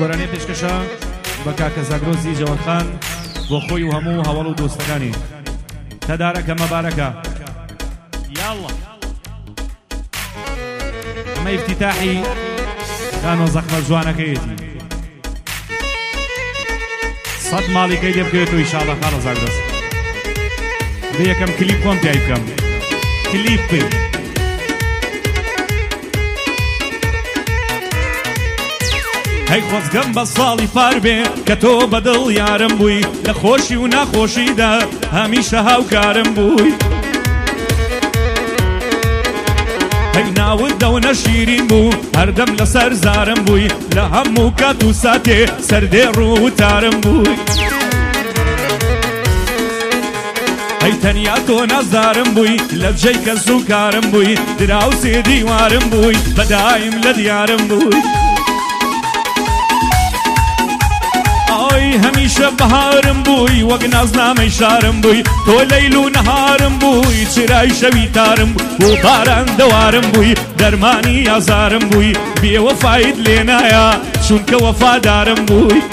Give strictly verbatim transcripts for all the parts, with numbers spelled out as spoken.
گۆرانەی پێشکەشە بە کاکە زاگرۆزی جەوەرخان بۆ خۆی و هەموو هەوڵ و دۆستەکانی تەدارەکە مەبارەکە یاڵڵا ئەمە ئیفتیتاحی کانۆ زەخمە جوانەکەیەتی سەد ماڵیکەی لێ بکەوێتەوە ئینشاڵڵا کاکە زاگرۆز بێ یەکەم کلیپ کۆم پیای بکەم کلیپ بێ هەی خۆزگەم بە ساڵی پار بێ کە تۆ بەدڵ یارم بووی لە خۆشی و ناخۆشیدا هەمیشە هاوکارم بووی هەی ناوت دەونە شیرین بوو هەردەم لەسەر زارم بووی لە هەموو کات و ساتێ سەردێ ڕووتارم بووی هەی تەنیا تۆ نازدارم بووی لە بجەی کەس و کارم بووی دراو سێ دیوارم بووی بەدایم لە دیارم بووی هەمیشە بەهارم بووی وەک نازنامەی شارم بووی تۆ لەیل و نەهارم بووی چرای شەوی تارم بوو بۆ باران دەوارم بووی دەرمانی ئازارم بووی بێوەفایت لێ نایە چونکە وەفادارم بووی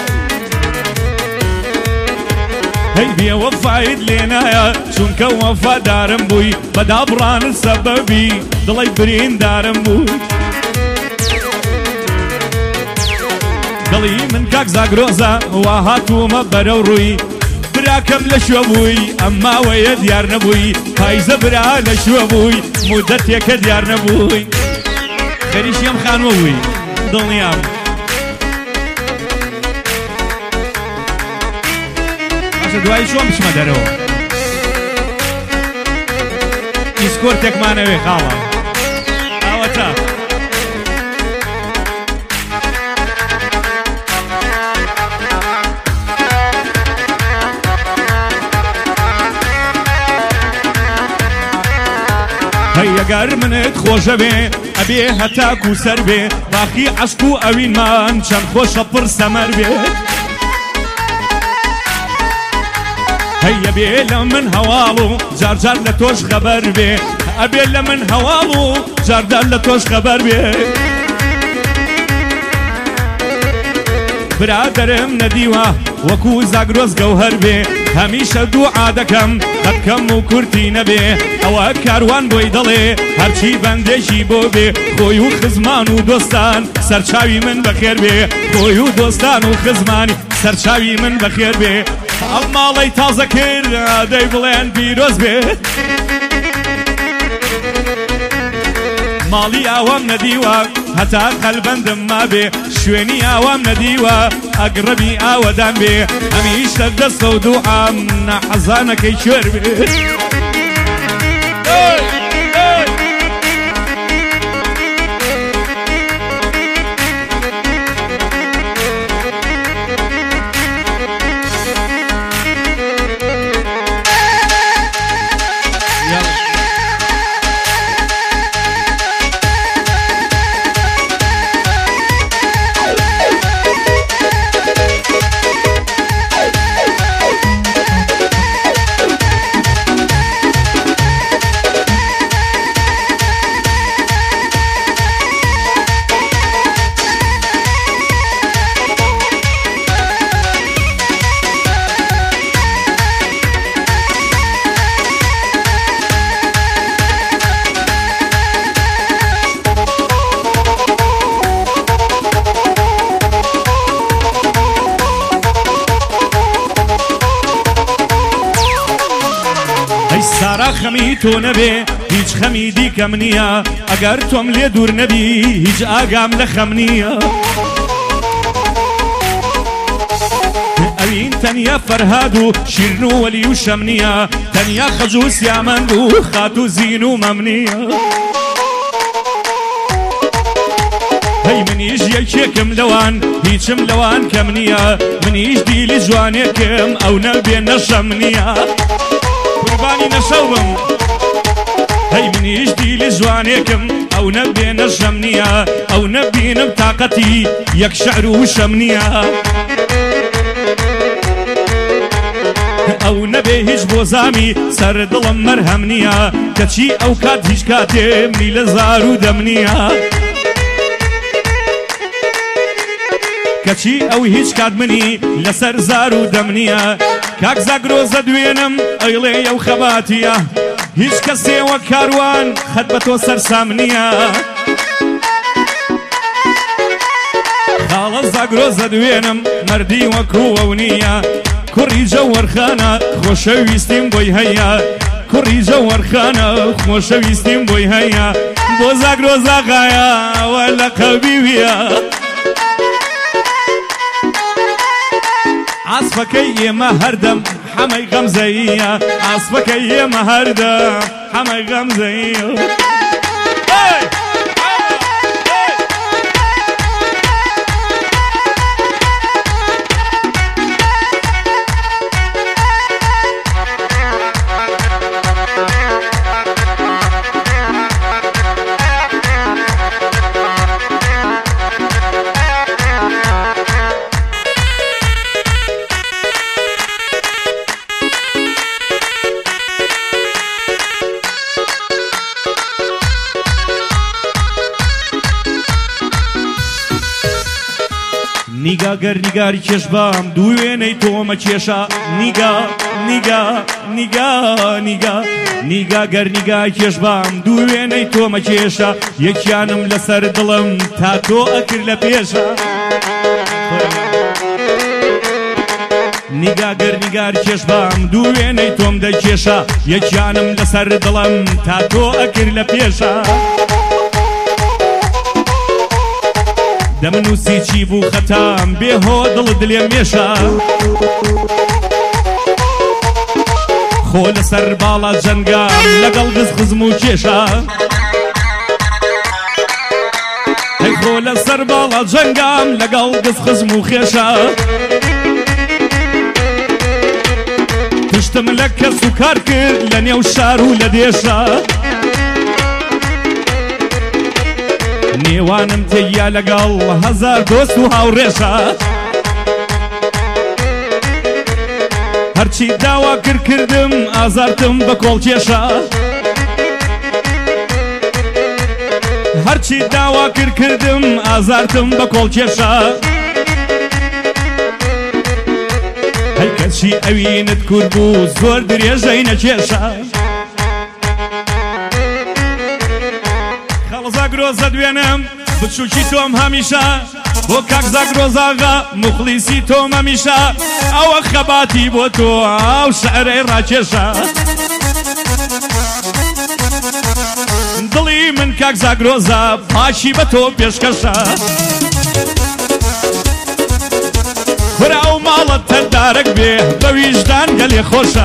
هەی بێوەفایت لێ نایە چونکە وەفادارم بووی بەدابڕانت سەبەبی دڵی بریندارم بووی دڵی من کاک زاگرۆزە وا هاتوومە بەرەو ڕووی براکەم لە شوێ بووی ئەمما وەیە دیار نەبووی پایزە برا لە شوێ بووی مودەتێکە دیار نەبووی خەریشی ئەم خانووە بووی دڵنیام باشە دوایی چۆن بچمە دەرەوە ئیسکۆرتێکمانەوێ خاڵە ئاوەتە ئەگەر منت خۆشە بێ ئەبێ هەتاکو سەر بێ باخی عەشق و ئەوینمان چەند خۆشە پڕ سەمەر بێ هەیە بێ لە من هەواڵ و جارجار لە تۆش خەبەر بێ ئەبێ لە من هەواڵ و جاردار لە تۆش خەبەر بێ برادەرم نەدیوە وەکو زاگرۆز گەوهەر بێ هەمیشە دوعا دەکەم هەبکەم و کورتی نەبێ ئەوە کاروان بۆی دەڵێ هەرچی بەندێکی بۆ بێ خۆی و خزمان و دۆستان سەرچاوی من بەخێر بێ خۆی و دۆستان و خزمانی سەرچاوی من بەخێر بێ ئەم ماڵەی تازە کرد دەی بڵێن پیرۆز بێ ماڵی ئاوام نەدیوە هەتا قەلبەندم ما بێ شوێنی ئاوام نەدیوە ئەگڕەبی ئاوەدان بێ هەمیشە دەستە و دوعام نەحەزانەکەی کوێر بێ سارا خەمی تۆ نەبێ هیچ خەمی دیکەم نییە ئەگەر تۆم لێ دوور نەبی هیچ ئاگام لە خەم نییە ئەوین تەنیا فەرهاد و شیرن و وەلی و شەم نییە تەنیا خەج و سیامەند و خات و زین و مەم نییە هەی منیش یەکێکم لەوان هیچم لەوان کەم نییە منیش دیلی جوانێکم ئەو نەبێ نەشەم نییە قوربانی نەشەوم هەی منیش دیلی جوانێکم ئەو نەبێ نەشەم نییە ئەو نەبینم تاقەتی یەک شەعر و شەم نییە ئەو نەبێ هیچ بۆ زامی سەر دڵم مەرهەم نییە کەچی ئەو کات هیچ کاتێ منی لە زار و دەم نییە کەچی ئەو هیچ کات منی لەسەر زار و دەمنیە کاک زاگرۆزە دوێنم ئەیڵێ ئەو خەباتیە هیچ کەسێ وەک کاروان خەت بە تۆ سەرسام نییە خاڵە زاگرۆزە دوێنم مەردی وەکو ئەو نییە کوڕی جەوەرخانە خۆشەویستیم بۆی هەیە کوڕی جەوەرخانە خۆشەویستیم بۆی هەیە بۆ زاگرۆزاغایە وە لە قەبیویە عاسفەکەی ئێمە هەردەم حەمەی غەمزەییە عاسفەکەی ئێمە هەردەم حەمەی غەمزەییە نیگا گەر نیگاری کێش بام دوو وێنەی تۆمە کێشە نیگا نیگا نیگا نیگا نیگا گەر نیگای کێش بام دوو وێنەی تۆمە کێشە یەکیانم لەسەر دڵم تا تۆ ئەکرد لە پێشە نیگا گەر نیگاری کێش بام دوو وێنەی تۆم دەکێشە یەکیانم لەسەر دڵم تا تۆ ئەکرد لە پێشە دەمنووسی چی بوو خەتام بێهۆ دڵت لێم مێشە خۆ لەسەر باڵا جەنگام لەگەڵ گز خزم و کێشە هەی خۆ لەسەر باڵا جەنگام لەگەڵ گز خزم و خێشە پشتم لە کەس و کار کرد لە نێو شار و لە دێشە نێوانم تێیا لەگەڵ هەزار دۆست و هاوڕێشە هەرچی داوا کرد کردم ئازارتم بە کۆڵکێشە هەرچی داوا کرد کردم ئازارتم بە کۆڵکێشە هەی کەچی ئەوینت کورد بوو زۆر درێژەی نەکێشە خاڵە زاگرۆزە دوێنم بچووکی تۆم هەمیشە بۆ کاک زاگرۆزاغا موخلیسی تۆم هەمیشە ئەوە خەباتی بۆ تۆ ئەو شەعرەی ڕاکێشە دڵی من کاک زاگرۆزە پاشی بە تۆ پێشکەشە خورا ئەو ماڵەت تەردارەک بێ بە ویژدان گەلێ خۆشە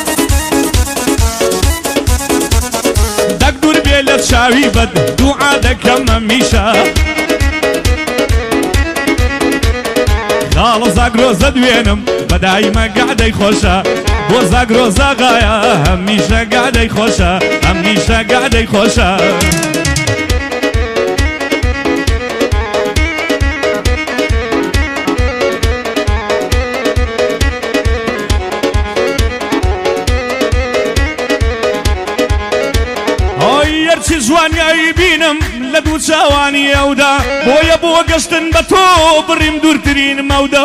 دەک دوور بێ لە چاوی بەد دوعا دەکەم هەمیشە خاڵە زاگرۆزە دوێنم بەدایمە گادەی خۆشە بۆ زاگرۆزاغایە هەمیشە گادەی خۆشە هەمیشە گادەی خۆشە هەرچی جوانیایی بینم لە دوو چاوانی ئەودا بۆیە بۆ گەشتن بە تۆ بڕیم دوورترین مەودا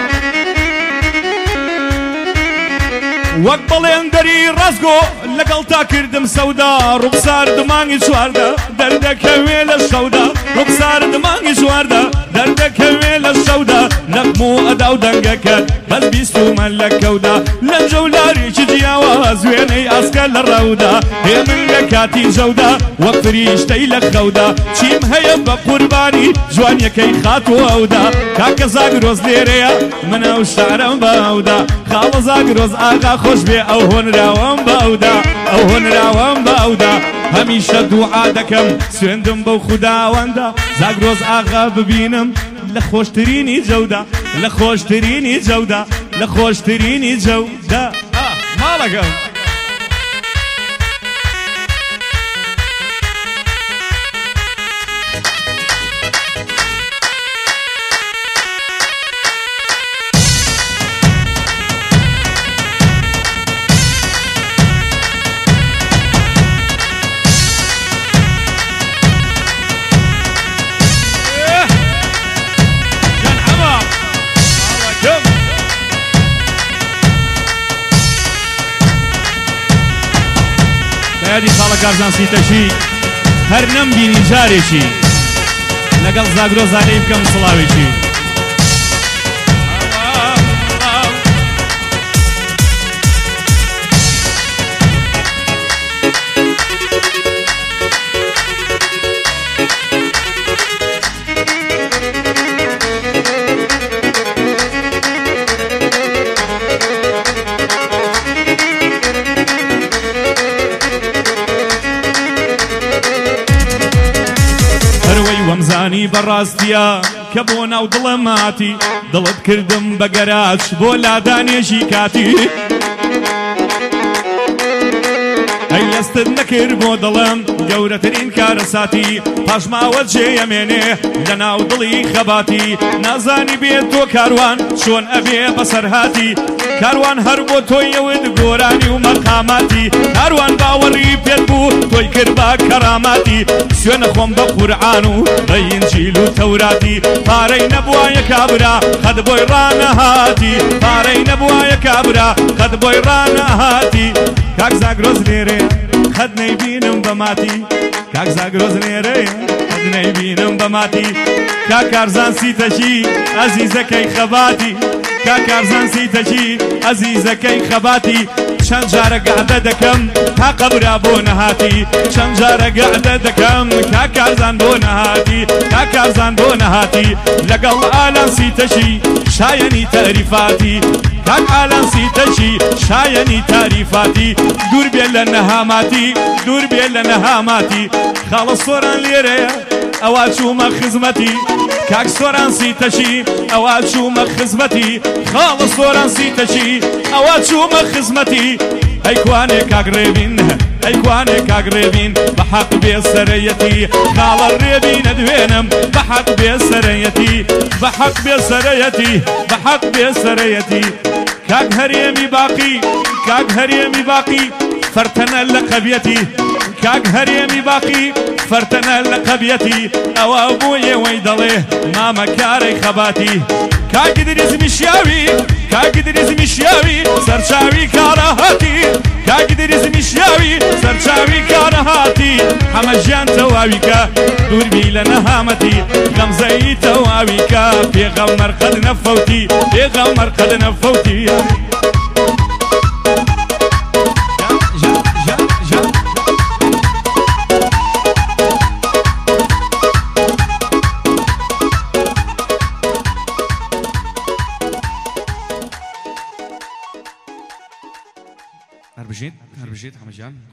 وەک بەڵێن دەری ڕازگۆ لەگەڵ تا کردم سەودا ڕوخسار دمانگی چواردە دەردەکەوێ لە شەودا ڕوخسار دمانگی چواردە دەردەکەوێ لە شەودا نەغم و ئەدا و دەنگەکەت بەس بیستومە لە کەودا لەنجە و لارێکی جیاواز وێنەی ئاسکە لە ڕەودا هێ من لە کاتی جەودا وەک فریشتەی لە خەودا چیم هەیە بە قوربانی جوانیەکەی خاتۆ ئەودا کاکە زاگرۆز لێرەیە من ئەو شارەم بە ئەودا خاڵە زاگرۆز ئاغا خۆش بێ ئەو هۆنراوەم بە ئەودا ئەو هۆنراوەم بە ئەودا هەمیشە دوعا دەکەم سوێندم بەو خوداوەندا زاگرۆز ئاغا ببینم لە خۆشترینی جەودا لە خۆشترینی جەودا لە خۆشترینی جەودا ماڵەکەم بەیادی خاڵە کارزان سیتەشی هەر نەمبینی جارێکی لەگەڵ زاگرۆ زانەی بکەم سڵاوێکی وەمزانی بەڕاستیە کە بۆ ناو دڵە ماتی دڵت کردم بە گەراج بۆ لادانێژی کاتی ئەی لەستت نەکرد بۆ دڵم گەورەترین کارە ساتی پاشماوە جێیەمێنێ لە ناو دڵی خەباتی نازانی بێت تۆ کاروان چۆن ئەبێ بەسەرهاتی کاروان هەر بۆ تۆیەوت گۆرانی و مەقاماتی کاروان باوەڕی پێت بوو تۆی کرد بە کەراماتی سوێنە خۆم بە قورعان و بە ئینجیل و تەوراتی پارەی نەبوایە کابرا قەت بۆی ڕانەهاتی پارەی نەبوایە کابرا قەت بۆی ڕانەهاتی کاک زاگرۆز لێرێ قەت نەیبینم بە ماتی کاک زاگرۆز لێرێ قەت نەیبینم بە ماتی کاک کارزان سیتەشی ئەزیزەکەی خەباتی کاک کارزان سیتەشی ئەزیزەکەی خەباتی چەند جارە گەعدە دەکەم تا قەبرا بۆ نەهاتی چەند جارە گەعدە دەکەم کاک کارزان بۆ نەهاتی کاک کارزان بۆ نەهاتی لەگەڵ ئالان سیتەشی شایەنی تەریفاتی کاک ئالان سیتەشی شایەنی تاریفاتی دوور بێ لە نەهاماتی دوور بێ لە نەهاماتی خاڵە سۆران لێرەیە ئەوا چوومە خزمەتی کاک سۆران سیتەشی ئەوا چوومە خزمەتی خاڵە سۆران سیتەشی ئەوا چوومە خزمەتی ئەی کوانێ کاک ڕێبین ئەی کوانێ کاک ڕێبین بە حەق بێ سەرەیەتی خاڵە ڕێبینە دوێنم بە حەق بێ سەرەیەتی بە حەق بێ سەرەیەتی بە حەق بێ سەرەیەتی کاک هەرێمی باقی کاک هەرێمی باقی فەرتەنە لە قەبیەتی کاک هەرێمی باقی فەرتەنە لە قەبیەتی ئەوە بۆیە وەی دەڵێ مامە کارەی خەباتی کاک دریز میشیاوی کاک دریز میشیاوی سەرچاوی کارەهاتی کاک دریز میشیاوی سەرچاوی کارەهاتی هەمە ژیان تەواویکە دووربی لە نەهامەتی غەمزەی تەواویکە پێغەمبەر قەد نەفەوتی پێغەمبەر قەد نەفەوتی هەر بژێت هەر بژێت هەمەجان